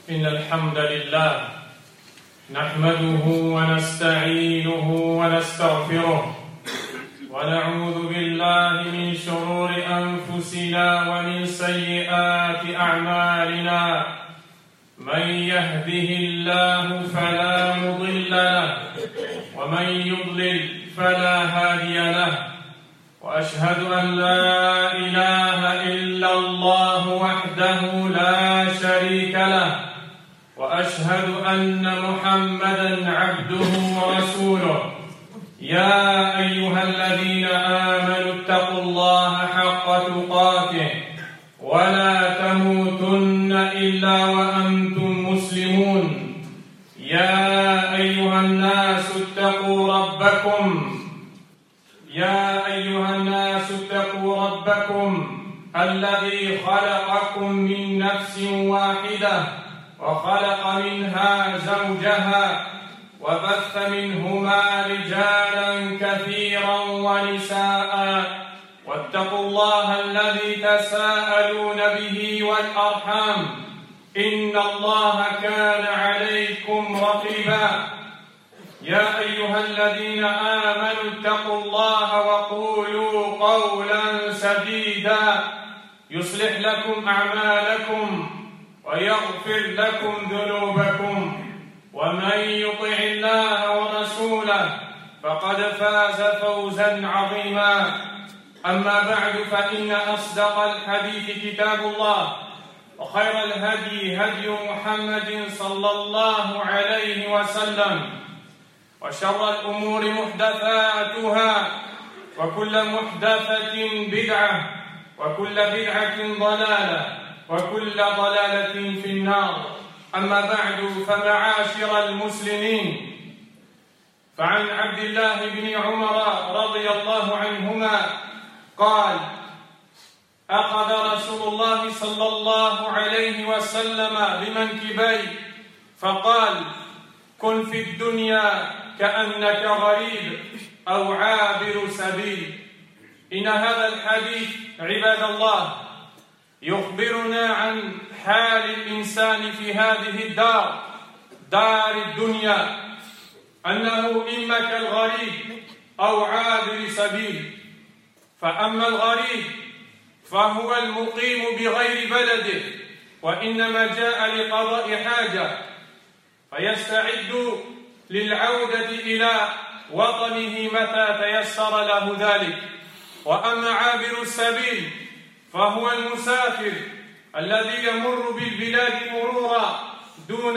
إن الحمد لله نحمده ونستعينه ونستغفره ونعوذ بالله من شرور أنفسنا ومن سيئات أعمالنا من يهده الله فلا مضل له ومن يضلل فلا هادي له وأشهد أن لا إله إلا الله وحده لا شريك له وأشهد أن محمدًا عبده ورسوله يا أيها الذين آمنوا اتقوا الله حق تقاته ولا تموتن إلا وأنتم مسلمون يا أيها الناس اتقوا ربكم الذي خلقكم من نفس واحدة وخلق منها زوجها وبث منهما رجالا كثيرا ونساء واتقوا الله الذي تساءلون به والأرحام إن الله كان عليكم رقيبا يا أيها الذين آمنوا اتقوا الله وقولوا قولا سديدا يصلح لكم أعمالكم ويغفر لكم ذنوبكم ومن يطع الله ورسوله فقد فاز فوزا عظيما أما بعد فإن أصدق الحديث كتاب الله وخير الهدي هدي محمد صلى الله عليه وسلم وشر الأمور محدثاتها وكل محدثة بدعة وكل بدعة ضلالة وكل ضلالة في النار أما بعد فمعاشر المسلمين فعن عبد الله بن عمر رضي الله عنهما قال أخذ رسول الله صلى الله عليه وسلم بمنكبي فقال كن في الدنيا كأنك غريب أو عابر سبيل. إن هذا الحديث عباد الله يخبرنا عن حال الإنسان في هذه الدار دار الدنيا أنه إما كالغريب أو عابر سبيل. فأما الغريب فهو المقيم بغير بلده وإنما جاء لقضاء حاجة فيستعد للعودة إلى وطنه متى تيسر له ذلك. وأما عابر السبيل فهو المسافر الذي يمر بالبلاد مرورا دون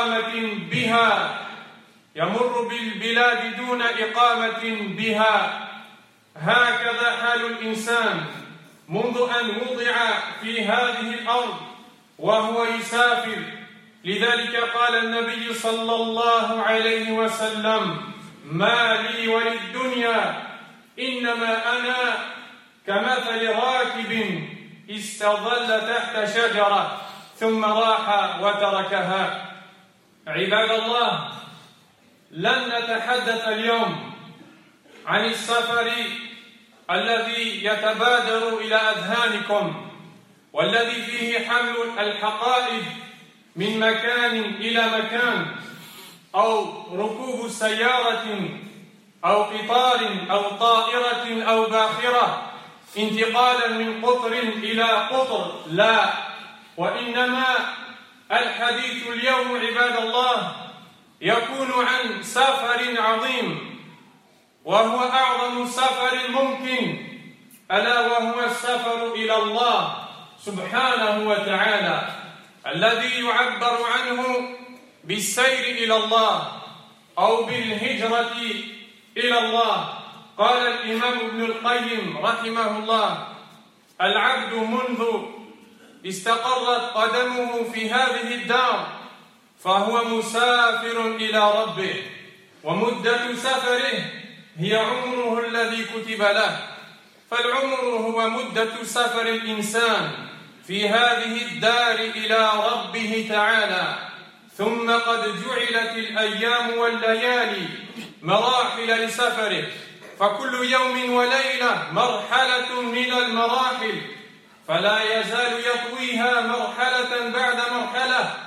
إقامة بها هكذا حال الإنسان منذ أن وضع في هذه الأرض وهو يسافر. لذلك قال النبي صلى الله عليه وسلم ما لي وللدنيا إنما أنا كمثل راكب استظل تحت شجرة ثم راح وتركها. عباد الله، لن نتحدث اليوم عن السفر الذي يتبادر إلى أذهانكم والذي فيه حمل الحقائب من مكان إلى مكان أو ركوب سيارة أو قطار أو طائرة أو باخرة انتقالا من قطر إلى قطر، لا، وإنما الحديث اليوم عباد الله يكون عن سفر عظيم وهو أعظم سفر ممكن، ألا وهو السفر إلى الله سبحانه وتعالى الذي يعبر عنه بالسير إلى الله أو بالهجرة إلى الله. قال الإمام ابن القيم رحمه الله العبد منذ استقرت قدمه في هذه الدار فهو مسافر إلى ربه، ومدة سفره هي عمره الذي كتب له. فالعمر هو مدة سفر الإنسان في هذه الدار إلى ربه تعالى. ثم قد جعلت الأيام والليالي مراحل لسفره، فكل يوم وليلة مرحلة من المراحل، فلا يزال يطويها مرحلة بعد مرحلة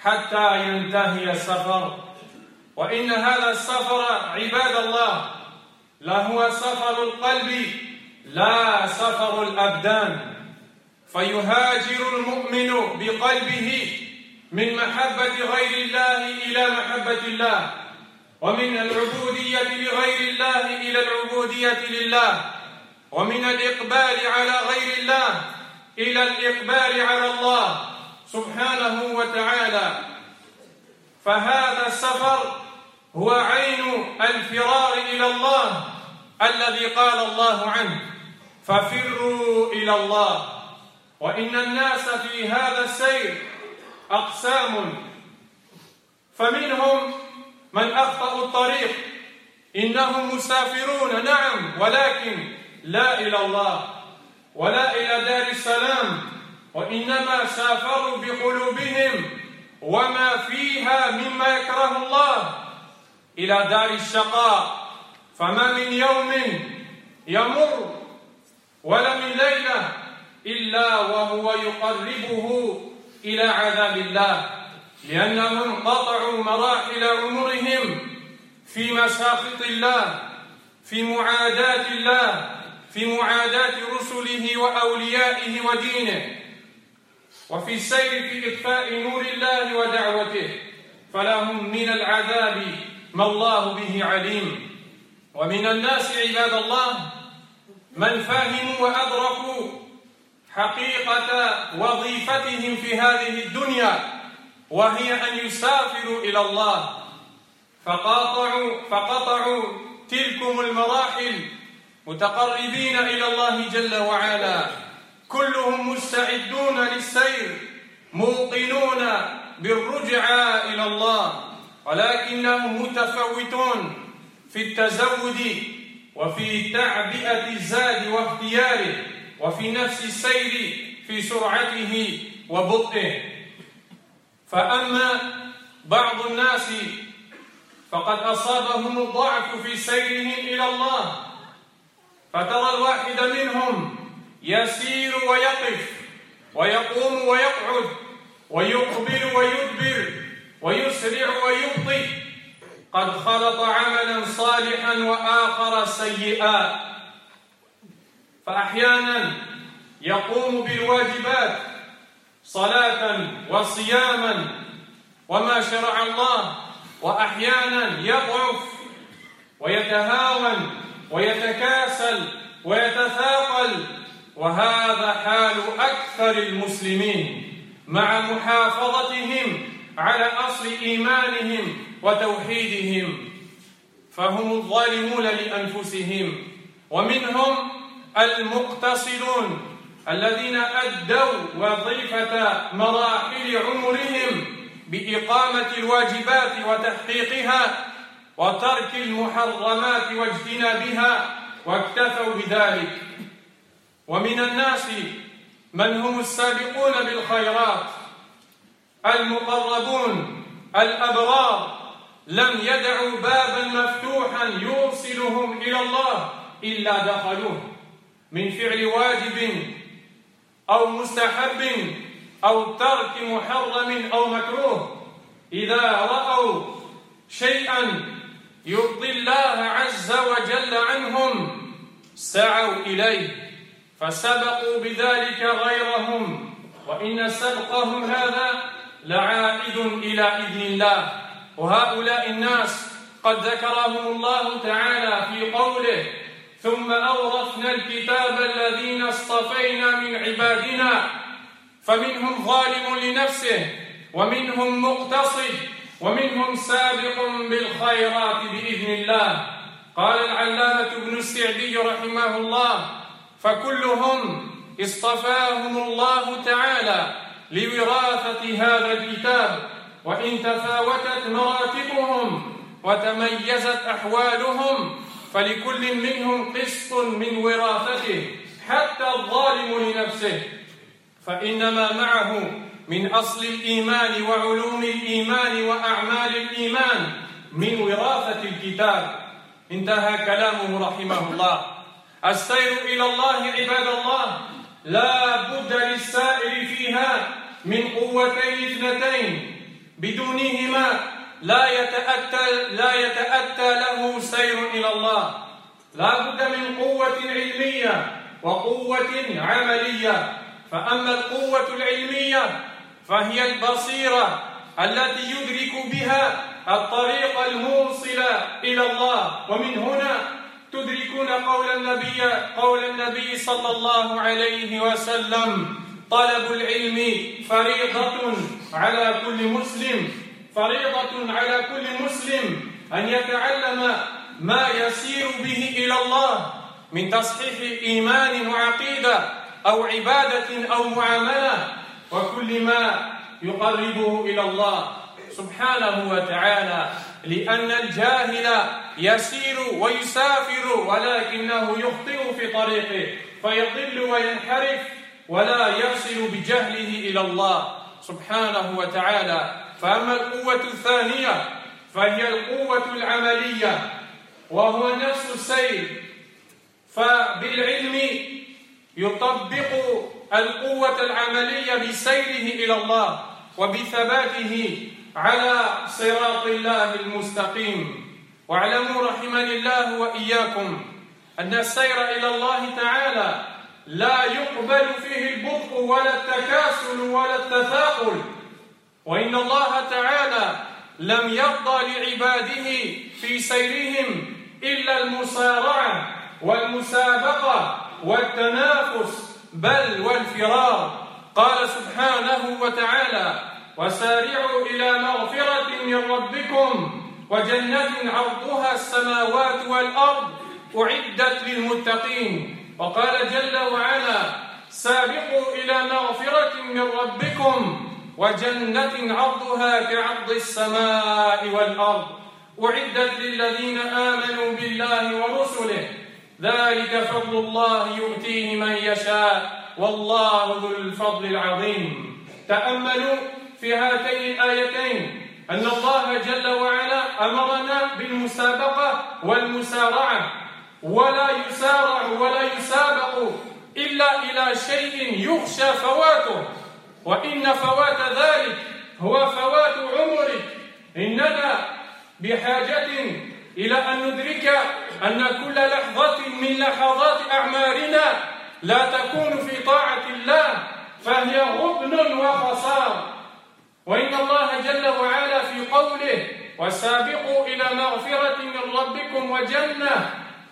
حتى ينتهي السفر. وإن هذا السفر عباد الله لهو سفر القلب لا سفر الأبدان، فيهاجر المؤمن بقلبه من محبة غير الله إلى محبة الله، ومن العبودية لغير الله إلى العبودية لله، ومن الإقبال على غير الله إلى الإقبال على الله سبحانه وتعالى. فهذا السفر هو عين الفرار إلى الله الذي قال الله عنه: ففروا إلى الله. وإن الناس في هذا السير أقسام، فمنهم من أخطأوا الطريق، إنهم مسافرون نعم، ولكن لا إلى الله ولا إلى دار السلام، وإنما سافروا بقلوبهم وما فيها مما يكره الله إلى دار الشقاء. فما من يوم يمر ولا من ليلة إلا وهو يقربه إلى عذاب الله، لأنهم قطعوا مراحل عمرهم في مساخط الله، في معاداة الله، في معاداة رسله وأوليائه ودينه، وفي السير في إطفاء نور الله ودعوته، فلهم من العذاب ما الله به عليم. ومن الناس عباد الله من فهموا وأدركوا حقيقة وظيفتهم في هذه الدنيا، وهي أن يسافروا إلى الله، فقطعوا تلكم المراحل متقربين إلى الله جل وعلا، كلهم مستعدون للسير موقنون بالرجعة إلى الله، ولكنهم متفوتون في التزود وفي تعبئة الزاد واختياره، وفي نفس السير في سرعته وبطئه. فأما بعض الناس فقد أصابهم الضعف في سيرهم إلى الله، فترى الواحد منهم يسير ويقف ويقوم ويقعد ويقبل ويدبر ويسرع ويبطئ، قد خلط عملا صالحا وآخر سيئا. فأحيانا يقوم بالواجبات صلاة وصياما وما شرع الله، وأحيانا يضعف ويتهاون ويتكاسل ويتثاقل، وهذا حال أكثر المسلمين مع محافظتهم على أصل إيمانهم وتوحيدهم، فهم الظالمون لأنفسهم. ومنهم المقتصدون الذين أدوا وظيفة مراحل عمرهم بإقامة الواجبات وتحقيقها وترك المحرمات واجتنابها، واكتفوا بذلك. ومن الناس من هم السابقون بالخيرات المقربون الأبرار، لم يدعوا بابا مفتوحا يوصلهم إلى الله إلا دخلوه، من فعل واجب أو مستحب أو ترك محرم أو مكروه. إذا رأوا شيئا يرضي الله عز وجل عنهم سعوا إليه، فسبقوا بذلك غيرهم، وإن سبقهم هذا لعائد إلى إذن الله. وهؤلاء الناس قد ذكرهم الله تعالى في قوله: ثم أورثنا الكتاب الذين اصطفينا من عبادنا، فمنهم ظالم لنفسه ومنهم مقتصد ومنهم سابق بالخيرات بإذن الله. قال العلامة ابن السعدي رحمه الله: فكلهم اصطفاهم الله تعالى لوراثة هذا الكتاب، وإن تفاوتت مراتبهم وتميزت أحوالهم فلكل منهم قسط من وراثته، حتى الظالم لنفسه، فإنما معه من أصل الإيمان وعلوم الإيمان وأعمال الإيمان من وراثة الكتاب. انتهى كلامه رحمه الله. السير إلى الله عباد الله لا بد للسائر فيها من قوتين اثنتين: بدونهما لا يتأتى له سير إلى الله. لا بد من قوة علمية وقوة عملية. فأما القوة العلمية فهي البصيرة التي يدرك بها الطريق الموصل إلى الله، ومن هنا تدركون قول النبي صلى الله عليه وسلم: طلب العلم فريضة على كل مسلم أن يتعلم ما يسير به إلى الله من تصحيح إيمان وعقيدة أو عبادة أو معاملة، وكل ما يقربه إلى الله سبحانه وتعالى، لأن الجاهل يسير ويسافر ولكنه يخطئ في طريقه فيضل وينحرف ولا يصل بجهله إلى الله سبحانه وتعالى. فأما القوة الثانية فهي القوة العملية، وهو نفس السير. فبالعلم يطبق القوة العملية بسيره إلى الله وبثباته على صراط الله المستقيم. واعلموا رحمني الله وإياكم أن السير إلى الله تعالى لا يقبل فيه البطء ولا التكاسل ولا التثاقل، وإن الله تعالى لم يرضى لعباده في سيرهم إلا المسارعة والمسابقة والتنافس بل والفرار. قال سبحانه وتعالى: وسارعوا إلى مغفرة من ربكم وجنة عرضها السماوات والأرض أعدت للمتقين. وقال جل وعلا: سابقوا إلى مغفرة من ربكم وجنة عرضها كعرض السماء والأرض أعدت للذين آمنوا بالله ورسله ذلك فضل الله يؤتيه من يشاء والله ذو الفضل العظيم. تأملوا في هاتين الآيتين أن الله جل وعلا أمرنا بالمسابقة والمسارعة، ولا يسارع ولا يسابق إلا إلى شيء يخشى فواته، وإن فوات ذلك هو فوات عمرك. إننا بحاجة إلى أن ندرك أن كل لحظة من لحظات أعمارنا لا تكون في طاعة الله فهي غبن وخسار. وإن الله جل وعلا في قوله: وسابقوا إلى مغفرة من ربكم وجنة،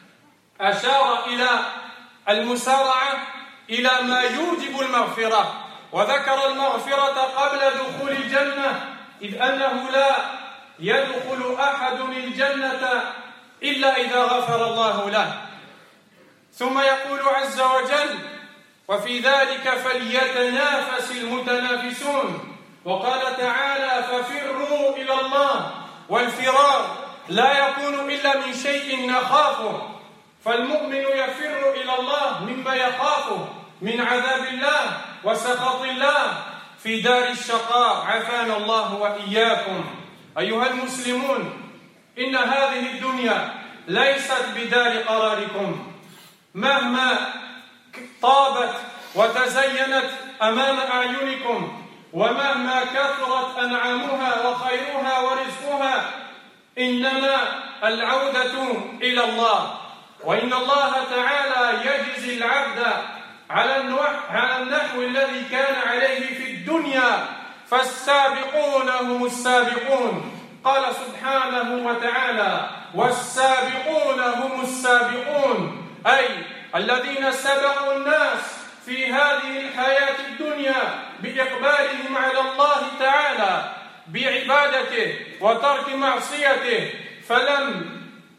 أشار إلى المسارعة إلى ما يوجب المغفرة، وذكر المغفرة قبل دخول الجنة، إذ أنه لا يدخل أحد الجنة إلا إذا غفر الله له. ثم يقول عز وجل: وفي ذلك فليتنافس المتنافسون. وقال تعالى: ففروا إلى الله. والفرار لا يكون إلا من شيء نخافه، فالمؤمن يفر إلى الله مما يخافه من عذاب الله وسخط الله في دار الشقاء، عافانا الله وإياكم. أيها المسلمون، إن هذه الدنيا ليست بدار قراركم، مهما طابت وتزينت أمام أعينكم، ومهما كثرت أنعامها وخيرها ورزقها، إنما العودة إلى الله. وإن الله تعالى يجزي العبد على النحو الذي كان عليه في الدنيا، فالسابقون هم السابقون. قال سبحانه وتعالى: والسابقون هم السابقون، أي الذين سبقوا الناس في هذه الحياة الدنيا بإقبالهم على الله تعالى بعبادته وترك معصيته، فلم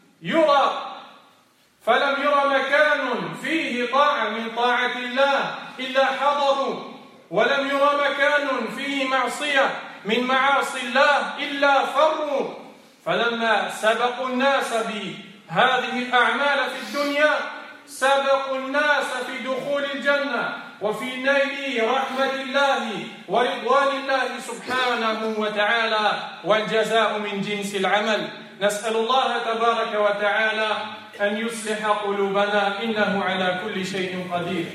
يرى مكان فيه طاعة من طاعة الله إلا حضروا، ولم يرى مكان فيه معصية من معاصي الله إلا فروا. فلما سبقوا الناس بهذه الأعمال في الدنيا سبقوا الناس في دخول الجنة وفي نيل رحمة الله ورضوان الله سبحانه وتعالى، والجزاء من جنس العمل. نسأل الله تبارك وتعالى أن يصلح قلوبنا، إنه على كل شيء قدير.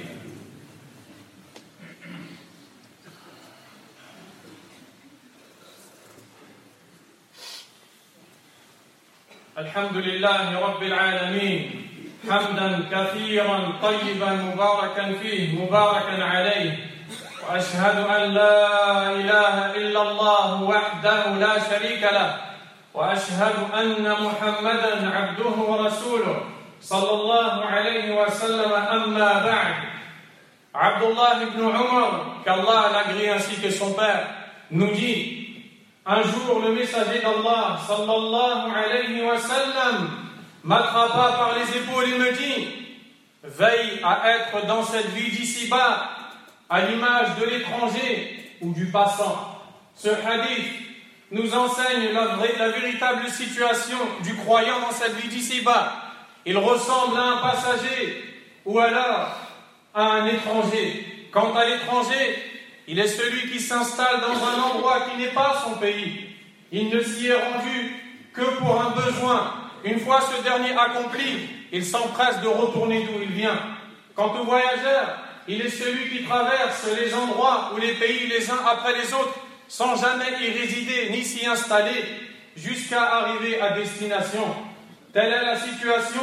الحمد لله رب العالمين حمدا كثيرا طيبا مباركا فيه مباركا عليه وأشهد أن لا إله إلا الله وحده لا شريك له وأشهد أن محمدا عبده ورسوله صلى الله عليه وسلم أما بعد Abdullah ibn Umar, qu'Allah l'agrée ainsi que son père, nous dit: un jour le messager d'Allah sallallahu alayhi wa sallam m'attrapa par les épaules et me dit: veille à être dans cette vie d'ici-bas à l'image de l'étranger ou du passant. Ce hadith nous enseigne la véritable situation du croyant dans cette vie d'ici-bas. Il ressemble à un passager ou alors à un étranger. Quant à l'étranger, il est celui qui s'installe dans un endroit qui n'est pas son pays. Il ne s'y est rendu que pour un besoin. Une fois ce dernier accompli, il s'empresse de retourner d'où il vient. Quant au voyageur, il est celui qui traverse les endroits ou les pays les uns après les autres, sans jamais y résider ni s'y installer, jusqu'à arriver à destination. Telle est la situation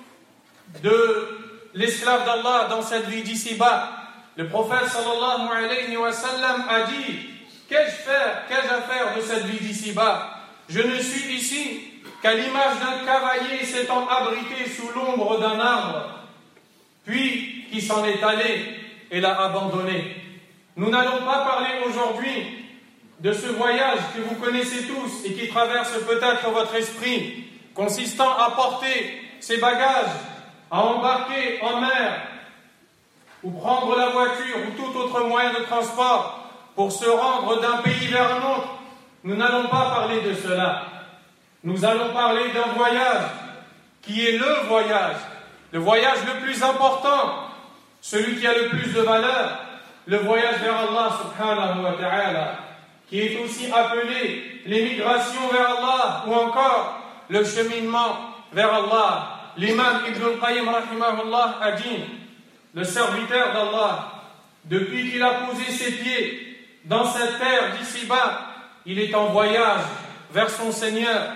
de l'esclave d'Allah dans cette vie d'ici-bas. Le prophète sallallahu alayhi wa sallam a dit: qu'ai-je à faire de cette vie d'ici-bas? Je ne suis ici qu'à l'image d'un cavalier s'étant abrité sous l'ombre d'un arbre, puis qui s'en est allé et l'a abandonné. Nous n'allons pas parler aujourd'hui de ce voyage que vous connaissez tous et qui traverse peut-être votre esprit, consistant à porter ses bagages, à embarquer en mer, ou prendre la voiture ou tout autre moyen de transport pour se rendre d'un pays vers un autre. Nous n'allons pas parler de cela. Nous allons parler d'un voyage qui est le voyage le plus important, celui qui a le plus de valeur, le voyage vers Allah subhanahu wa ta'ala, qui est aussi appelé l'émigration vers Allah ou encore le cheminement vers Allah. L'imam Ibn al-Qayyim rahimahullah a dit: le serviteur d'Allah, depuis qu'il a posé ses pieds dans cette terre d'ici-bas, il est en voyage vers son Seigneur.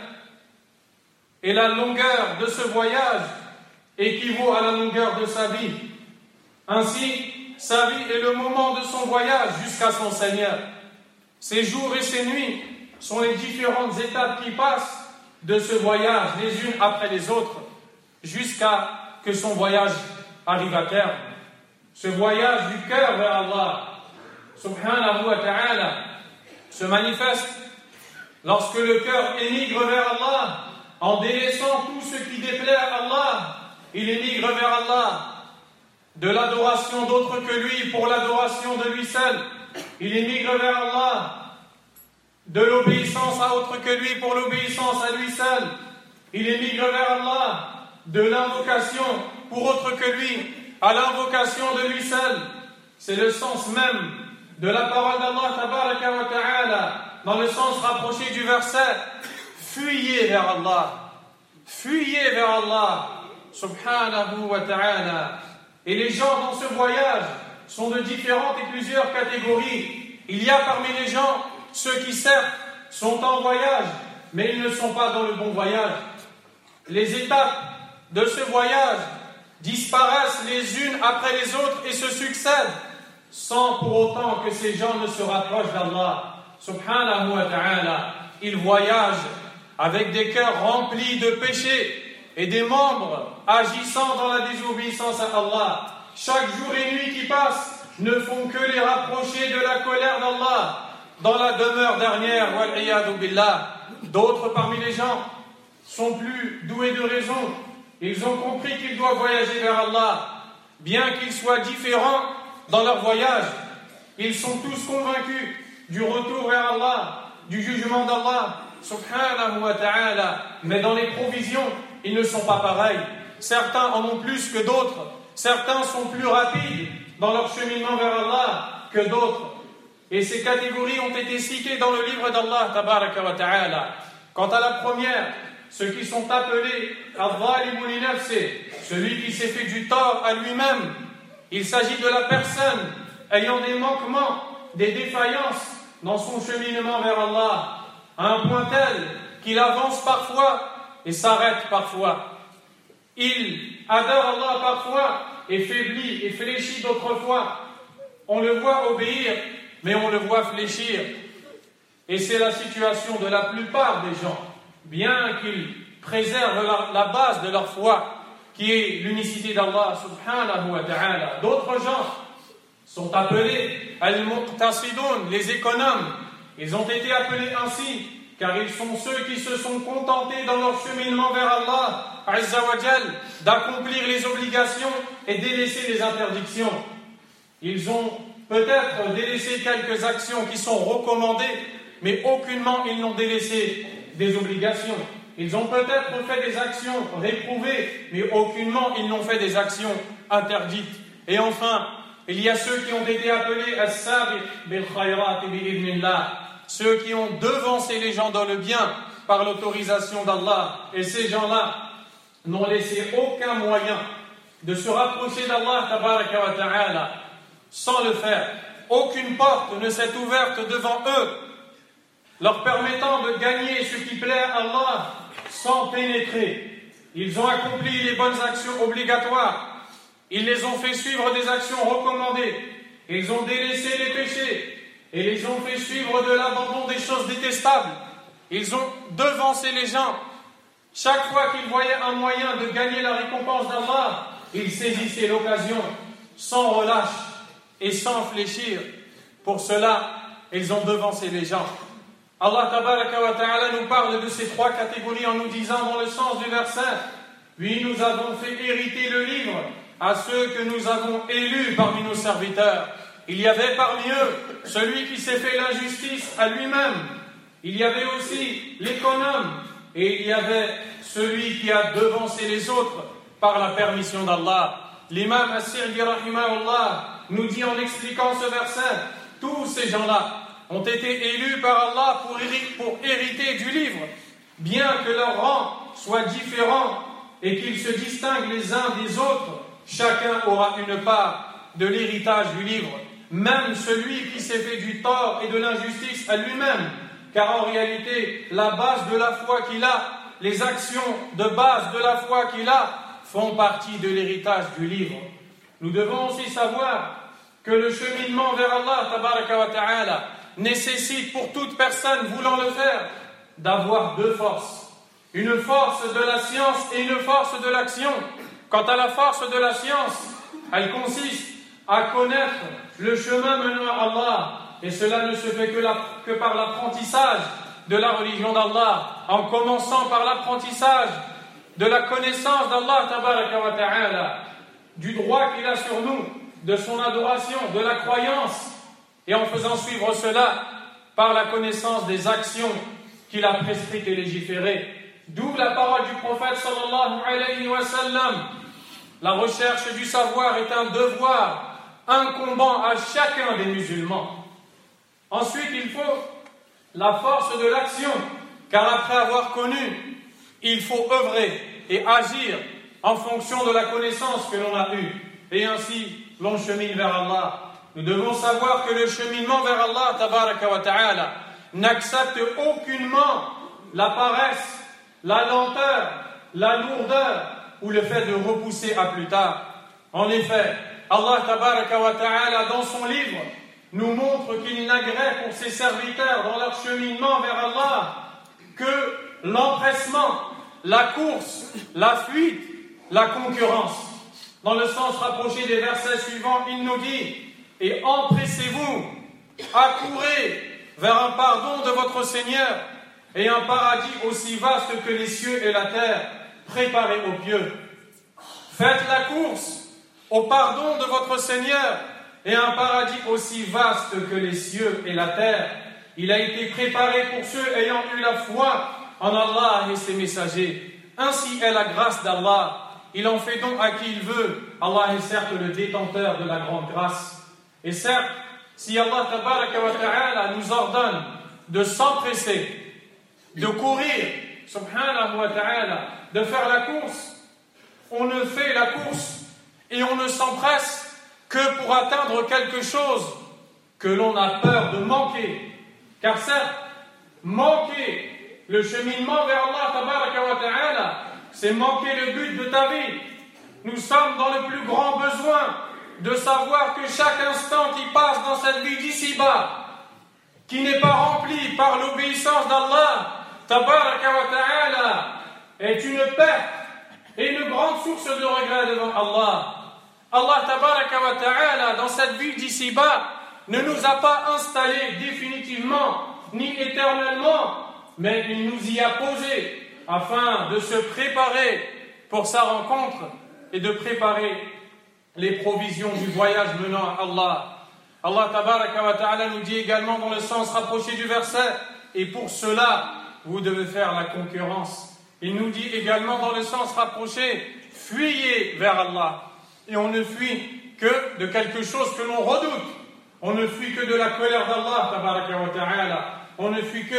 Et la longueur de ce voyage équivaut à la longueur de sa vie. Ainsi, sa vie est le moment de son voyage jusqu'à son Seigneur. Ses jours et ses nuits sont les différentes étapes qui passent de ce voyage, les unes après les autres, jusqu'à que son voyage arrive à terme. Ce voyage du cœur vers Allah subhanahu wa ta'ala se manifeste lorsque le cœur émigre vers Allah en délaissant tout ce qui déplaît à Allah. Il émigre vers Allah de l'adoration d'autre que lui pour l'adoration de lui seul. Il émigre vers Allah de l'obéissance à autre que lui pour l'obéissance à lui seul. Il émigre vers Allah de l'invocation pour autre que lui à l'invocation de lui seul. C'est le sens même de la parole d'Allah tabaraka wa ta'ala dans le sens rapproché du verset: fuyez vers Allah, fuyez vers Allah subhanahu wa ta'ala. Et les gens dans ce voyage sont de différentes et plusieurs catégories. Il y a parmi les gens ceux qui certes sont en voyage, mais ils ne sont pas dans le bon voyage. Les étapes de ce voyage disparaissent les unes après les autres et se succèdent, sans pour autant que ces gens ne se rapprochent d'Allah subhanahu wa ta'ala. Ils voyagent avec des cœurs remplis de péchés et des membres agissant dans la désobéissance à Allah. Chaque jour et nuit qui passe ne font que les rapprocher de la colère d'Allah dans la demeure dernière, wal iyadu billah. D'autres parmi les gens sont plus doués de raison. Ils ont compris qu'ils doivent voyager vers Allah. Bien qu'ils soient différents dans leur voyage, ils sont tous convaincus du retour vers Allah, du jugement d'Allah subhanahu wa ta'ala. Mais dans les provisions, ils ne sont pas pareils. Certains en ont plus que d'autres. Certains sont plus rapides dans leur cheminement vers Allah que d'autres. Et ces catégories ont été citées dans le livre d'Allah tabaraka wa ta'ala. Quant à la première, ceux qui sont appelés al-zalimu li nafsi, celui qui s'est fait du tort à lui-même. Il s'agit de la personne ayant des manquements, des défaillances dans son cheminement vers Allah, à un point tel qu'il avance parfois et s'arrête parfois. Il adore Allah parfois et faiblit et fléchit d'autres fois. On le voit obéir, mais on le voit fléchir. Et c'est la situation de la plupart des gens, bien qu'ils préservent la base de leur foi, qui est l'unicité d'Allah subhanahu wa ta'ala. D'autres gens sont appelés al-muqtasidun, les économes. Ils ont été appelés ainsi, car ils sont ceux qui se sont contentés dans leur cheminement vers Allah Azza wa Jal d'accomplir les obligations et délaisser les interdictions. Ils ont peut-être délaissé quelques actions qui sont recommandées, mais aucunement ils n'ont délaissé des obligations. Ils ont peut-être fait des actions réprouvées, mais aucunement ils n'ont fait des actions interdites. Et enfin, il y a ceux qui ont été appelés as-sabiq bil khayrat bi'idhnillah, ceux qui ont devancé les gens dans le bien par l'autorisation d'Allah. Et ces gens-là n'ont laissé aucun moyen de se rapprocher d'Allah tabaraka wa ta'ala sans le faire. Aucune porte ne s'est ouverte devant eux, leur permettant de gagner ce qui plaît à Allah sans pénétrer. Ils ont accompli les bonnes actions obligatoires. Ils les ont fait suivre des actions recommandées. Ils ont délaissé les péchés et les ont fait suivre de l'abandon des choses détestables. Ils ont devancé les gens. Chaque fois qu'ils voyaient un moyen de gagner la récompense d'Allah, ils saisissaient l'occasion sans relâche et sans fléchir. Pour cela, ils ont devancé les gens. Allah tabaraka wa ta'ala nous parle de ces trois catégories en nous disant dans le sens du verset: puis nous avons fait hériter le livre à ceux que nous avons élus parmi nos serviteurs. Il y avait parmi eux celui qui s'est fait l'injustice à lui-même. Il y avait aussi l'économe et il y avait celui qui a devancé les autres par la permission d'Allah. L'imam As-Sirdi rahimahullah nous dit en expliquant ce verset: tous ces gens-là ont été élus par Allah pour hériter du livre, bien que leur rang soit différent et qu'ils se distinguent les uns des autres. Chacun aura une part de l'héritage du livre, même celui qui s'est fait du tort et de l'injustice à lui-même, car en réalité, la base de la foi qu'il a, les actions de base de la foi qu'il a, font partie de l'héritage du livre. Nous devons aussi savoir que le cheminement vers Allah tabaraka wa ta'ala nécessite pour toute personne voulant le faire d'avoir deux forces. Une force de la science et une force de l'action. Quant à la force de la science, elle consiste à connaître le chemin menant à Allah, et cela ne se fait que par l'apprentissage de la religion d'Allah, en commençant par l'apprentissage de la connaissance d'Allah tabaraka wa ta'ala, du droit qu'il a sur nous, de son adoration, de la croyance, et en faisant suivre cela par la connaissance des actions qu'il a prescrites et légiférées. D'où la parole du prophète sallallahu alayhi wa sallam: la recherche du savoir est un devoir incombant à chacun des musulmans. Ensuite, il faut la force de l'action, car après avoir connu, il faut œuvrer et agir en fonction de la connaissance que l'on a eue. Et ainsi, l'on chemine vers Allah. Nous devons savoir que le cheminement vers Allah tabaraka wa ta'ala n'accepte aucunement la paresse, la lenteur, la lourdeur ou le fait de repousser à plus tard. En effet, Allah tabaraka wa ta'ala dans son livre nous montre qu'il n'agrée pour ses serviteurs dans leur cheminement vers Allah que l'empressement, la course, la fuite, la concurrence. Dans le sens rapproché des versets suivants, il nous dit: et empressez-vous, accourez vers un pardon de votre Seigneur et un paradis aussi vaste que les cieux et la terre, préparé aux pieux. Faites la course au pardon de votre Seigneur et un paradis aussi vaste que les cieux et la terre. Il a été préparé pour ceux ayant eu la foi en Allah et ses messagers. Ainsi est la grâce d'Allah. Il en fait don à qui il veut. Allah est certes le détenteur de la grande grâce. Et certes, si Allah tabaraka wa ta'ala nous ordonne de s'empresser, de courir, subhanahu wa ta'ala, de faire la course, on ne fait la course et on ne s'empresse que pour atteindre quelque chose que l'on a peur de manquer. Car certes, manquer le cheminement vers Allah tabaraka wa ta'ala, c'est manquer le but de ta vie. Nous sommes dans le plus grand besoin de savoir que chaque instant qui passe dans cette vie d'ici-bas, qui n'est pas rempli par l'obéissance d'Allah tabaraka wa ta'ala, est une perte et une grande source de regret devant Allah. Allah tabaraka wa ta'ala, dans cette vie d'ici-bas, ne nous a pas installés définitivement ni éternellement, mais il nous y a posés afin de se préparer pour sa rencontre et de préparer les provisions du voyage menant à Allah. Allah tabaraka wa ta'ala nous dit également dans le sens rapproché du verset, et pour cela vous devez faire la concurrence. Il nous dit également dans le sens rapproché, fuyez vers Allah. Et on ne fuit que de quelque chose que l'on redoute. On ne fuit que de la colère d'Allah tabaraka wa ta'ala. On ne fuit que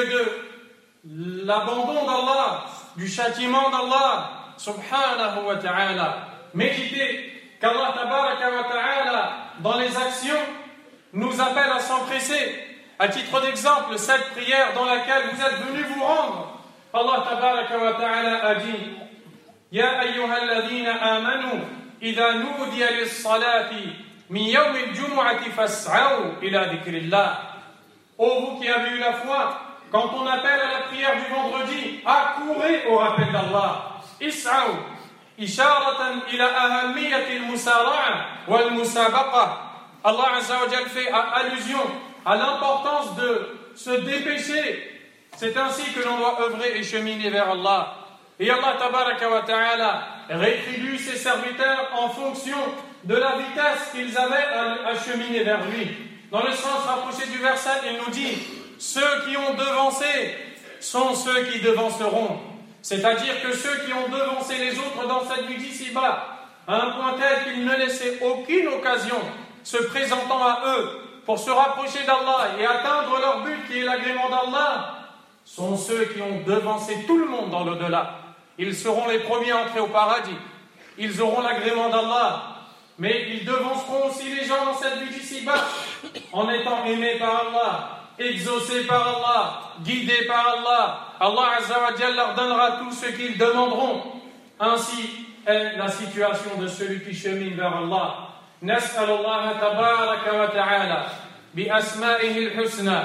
de l'abandon d'Allah, du châtiment d'Allah subhanahu wa ta'ala. Méditez qu'Allah tabaraka wa ta'ala, dans les actions, nous appelle à s'empresser. À titre d'exemple, cette prière dans laquelle vous êtes venus vous rendre, Allah tabaraka wa ta'ala a dit: Ya ayyuhalladhina amanu idha nudiya lis-salati min yawm al-jum'ati fas'au ila dhikrillah. Ô vous qui avez eu la foi, quand on appelle à la prière du vendredi, accourez au rappel d'Allah. Is'au isharatan ila ahammiyati al-musara'a wal-musabaqa. Allah azza wa jalla fait allusion à l'importance de se dépêcher. C'est ainsi que l'on doit œuvrer et cheminer vers Allah. Et Allah tabaraka wa ta'ala rétribue ses serviteurs en fonction de la vitesse qu'ils avaient à cheminer vers lui. Dans le sens rapproché du verset, il nous dit: ceux qui ont devancé sont ceux qui devanceront. C'est-à-dire que ceux qui ont devancé les autres dans cette vie d'ici-bas, à un point tel qu'ils ne laissaient aucune occasion se présentant à eux pour se rapprocher d'Allah et atteindre leur but qui est l'agrément d'Allah, sont ceux qui ont devancé tout le monde dans l'au-delà. Ils seront les premiers à entrer au paradis. Ils auront l'agrément d'Allah. Mais ils devanceront aussi les gens dans cette vie d'ici-bas, en étant aimés par Allah, exaucés par Allah, guidés par Allah. Allah azza wa jalla leur donnera tout ce qu'ils demanderont. Ainsi est la situation de celui qui chemine vers Allah. نسأل الله تبارك وتعالى بأسمائه الحسنى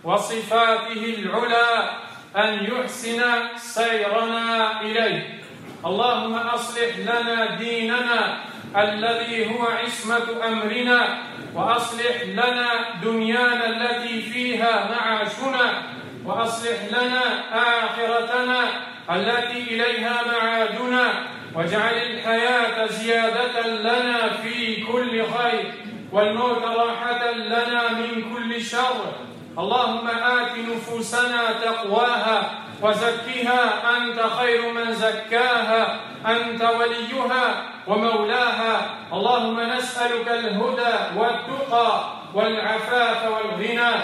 وصفاته العلى أن يحسن سيرنا إليه. اللهم أصلح لنا ديننا الذي هو عصمة أمرنا، وأصلح لنا دنيانا التي فيها معاشنا، وأصلح لنا آخرتنا التي إليها معادنا، واجعل الحياة زيادة لنا في كل خير والموت راحة لنا من كل شر. اللهم آت نفوسنا تقواها وزكها أنت خير من زكاها أنت وليها ومولاها. اللهم نسألك الهدى والتقى والعفاف والغنى.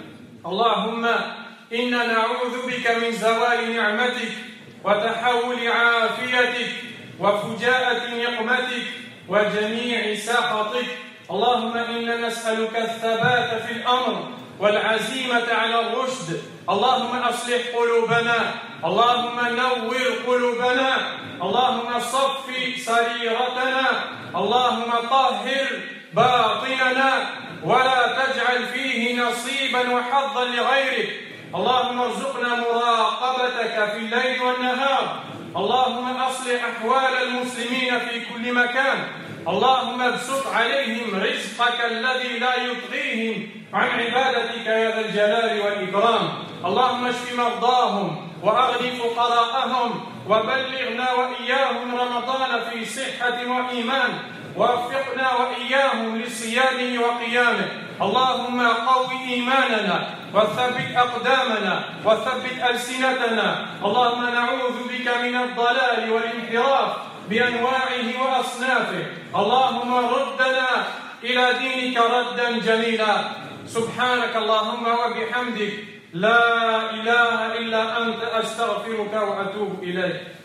اللهم إنا نعوذ بك من زوال نعمتك وتحول عافيتك وفجاءة نقمتك وجميع سخطك. اللهم إنا نسألك الثبات في الأمر والعزيمة على الرشد. اللهم أصلح قلوبنا، اللهم نور قلوبنا، اللهم صف سريرتنا، اللهم طهر باطننا ولا تجعل فيه نصيبا وحظا لغيرك. اللهم ارزقنا مراقبتك في الليل والنهار. اللهم أصلح أحوال المسلمين في كل مكان. اللهم ابسط عليهم رزقك الذي لا يطغيهم عن عبادتك يا ذا الجلال والإكرام. اللهم اشف مرضاهم وأغن فقراءهم وبلغنا وإياهم رمضان في صحة وإيمان، ووفقنا وإياهم لصيامه وقيامه. اللهم قو إيماننا وثبت أقدامنا وثبت ألسنتنا. اللهم نعوذ بك من الضلال والانحراف بأنواعه وأصنافه. اللهم ردنا إلى دينك ردا جميلا. سبحانك اللهم وبحمدك لا إله إلا أنت أستغفرك وأتوب إليك.